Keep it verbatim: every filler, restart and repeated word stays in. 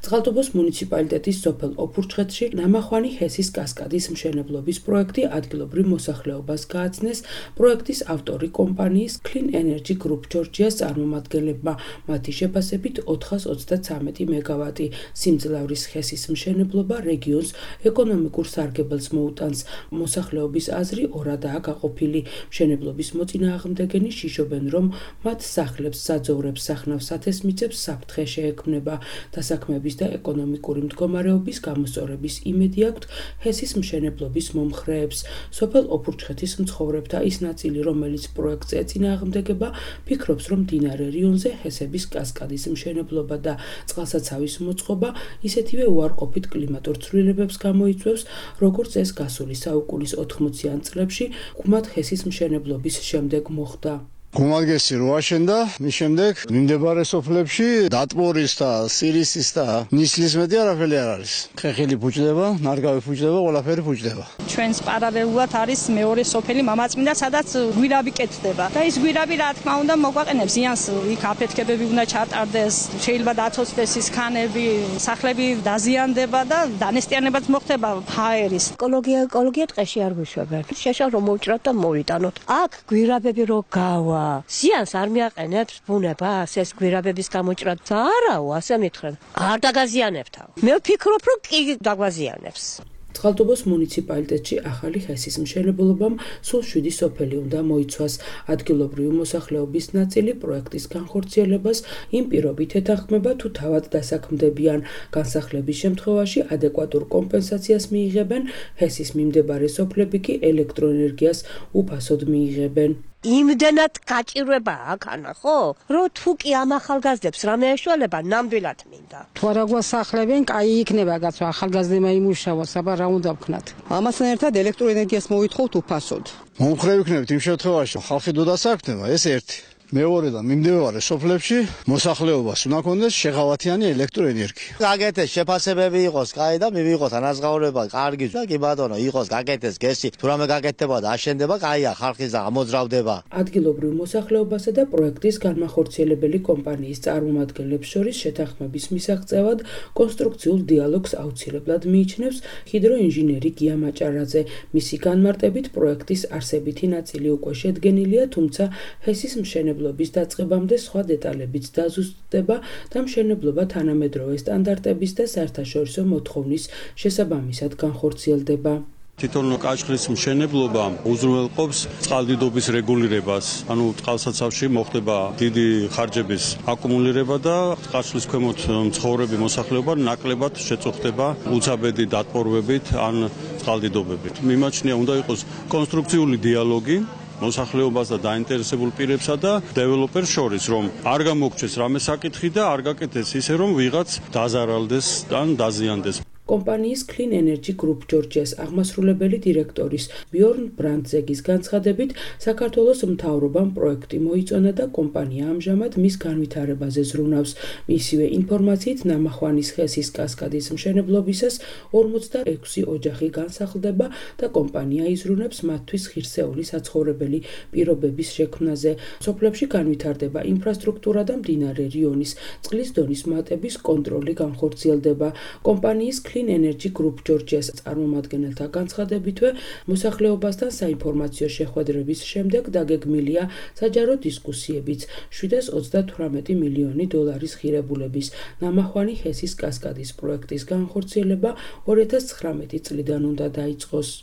წყალტუბოს მუნიციპალიტეტის სოფელ ოფურჩხეთში ნამახვანი ჰესის კასკადის მშენებლობის პროექტი ადგილობრივ მოსახლეობას გააცნეს პროექტის ავტორი კომპანიის Clean Energy Group Georgia's წარმომადგენლებმა. მათი შეფასებით ოთხას ოცდათრამეტი მეგავატი სიმძლავრის ჰესის მშენებლობა რეგიონს ეკონომიკურ სარგებელს მოუტანს. მოსახლეობის აზრი ორადაა გაყოფილი. მშენებლობის მოწინააღმდეგენი შიშობენ, რომ მათ სახლებს, საძოვრებს, სახნავს სათესმიწებს საფრთხე შეექმნება. დასაქმების და ეკონომიკური მდგომარეობის გამოსწორების იმედი აქვთ ჰესის მშენებლობის მომხრეებს. სოფელ ოფურჩხეთის მცხოვრებთა ის ნაწილი, რომელიც პროექტს ეწინააღმდეგება, ფიქრობს, რომ მდინარე რიონზე ჰესების კასკადის მშენებლობა და წყალსაცავის მოწყობა ისეთივე უარყოფით კლიმატურ ცვლილებებს გამოიწვევს, როგორც ეს გასული საუკუნის ოთხმოციან წლებში გუმად ჰესის მშენებლობის შემდეგ მოხდა. გუმადგესი რო აშენდა, მის შემდეგ მიმდებარე სოფლებში დატბორის და სირისის და ნისლის მეტი არაფერი არ არის. ხეხილი ფუჭდება, ნარგავი ფუჭდება, ყველაფერი ფუჭდება. ჩვენს პარალელურად არის მეორე სოფელი მამაწმინდა, სადაც გვირაბი კეთდება. და ის გვირაბი რა თქმა უნდა მოგვაყენებს ზიანს, იქ აფეთქებები უნდა ჩატარდეს, შეიძლება დაცოცდეს ის ქანები, სახლები დაზიანდება და დანესტიანებაც მოხდება ჰაერის. ეკოლოგია, ეკოლოგია ტყეში არ გვიშვებენ. შეშალ რომ მოვჭრათ და მოვიტანოთ. აქ გვირაბები რო გავა ზიანს არ მიაყენებს ბუნებას ეს გვირაბების გამოჭრა არაო ასე მითხრენ არ დაგაზიანებთავ მე ვფიქრობ რომ კი დაგვაზიანებს. წყალტუბოს მუნიციპალიტეტში ახალი ჰესის მშენებლობამ სულ შვიდი სოფელი უნდა მოიცვას. ადგილობრივი მოსახლეობის ნაწილი პროექტის განხორციელებას იმ პირობით ეთანხმება, თუ თავად დასაქმდებიან. განსახლების შემთხვევაში ადეკვატურ კომპენსაციას მიიღებენ, ჰესის მიმდებარე სოფლები კი ელექტროენერგიას უფასოდ მიიღებენ. იმდენად გაჭირვება აქ ანა ხო რომ თუ კი ამ ახალგაზრდებს რამე ეშველება ნამდვილად მინდა თუ არა გვასახლებენ კაი იქნება გაცო ახალგაზრდებმა იმუშაოს აბა რა უნდა ვქნათ ამასთან ერთად ელექტროენერგიას მოვითხოვთ უფასოდ მომხრე ვიქნებით იმ შემთხვევაში ხალხი დო დასაქმდება ეს ერთი მეორე და მიმდებარე სოფლებში მოსახლეობას უნდა ქონდეს შეღავათიანი ელექტროენერგია. გაკეთეს შეფასებები იყოს, კაი და მივიღოთ ანაზღაურება, კარგი და კი ბატონო, იყოს გაკეთეს გესი, თუ რამე გაკეთდება და აშენდება, კაია, ხალხის და ამოძრავდება. ადგილობრივ მოსახლეობასა და პროექტის განმახორციელებელი კომპანიის წარმომადგენლებს შორის შეთანხმების მისაღწევად კონსტრუქციულ დიალოგს აუცილებლად მიიჩნევს ჰიდროინჟინერი გია მაჭარაძე. მისი განმარტებით პროექტის არსებითი ნაწილი უკვე შედგენილია, თუმცა ჰესის მშენებლობა მშენებლობის დაწყებამდე სხვა დეტალებიც დაზუსტდება და მშენებლობა თანამედროვე სტანდარტების და საერთაშორისო მოთხოვნის შესაბამისად განხორციელდება. თითოეულ კაჭრის მშენებლობა უზრუნველყოფს წყალდიდობის რეგულირებას, ანუ წყალსაცავში მოხდება დიდი ხარჯების აკუმულირება და კაჭრის ქვემოთ მცხოვრები მოსახლეობა ნაკლებად შეწუხდება უცაბედი დატბორვებით ან წყალდიდობებით. მიმაჩნია უნდა იყოს კონსტრუქციული დიალოგი მოსახლეობას და დაინტერესებულ პირებსა და დეველოპერს შორის, რომ არ გამოგჩეს რამე საკითხი და არ გაკეთდეს ისე, რომ ვიღაც დაზარალდეს ან დაზიანდეს. კომპანიის Clean Energy Group Georgia's აღმასრულებელი დირექტორის ბიორნ ბრანდზეგის განცხადებით, საქართველოს მთავრობამ პროექტი მოიწონა და კომპანია ამჟამად მის განვითარებაზე ზრუნავს. მისივე ინფორმაციით, ნამახვანის ჰესის კასკადის მშენებლობისას ორმოცდაექვსი ოჯახი განსახლდება და კომპანია იზრუნებს მათთვის ხირსეული საცხოვრებელი პირობების შექმნაზე. სოფლებში განვითარდება ინფრასტრუქტურა და მდინარე რიონის წყლის დონის მატების კონტროლი განხორციელდება. კომპანიის Clean Energy Group Georgia's წარმომადგენელთა განცხადებითვე, მოსახლეობასთან საინფორმაციო შეხვედრების შემდეგ დაგეგმილია საჯარო დისკუსიებიც შვიდას ოცდათვრამეტი მილიონი დოლარის ღირებულების ნამახვანი ჰესის კასკადის პროექტის განხორციელება ორი ათას ცხრამეტი წლიდან უნდა დაიწყოს.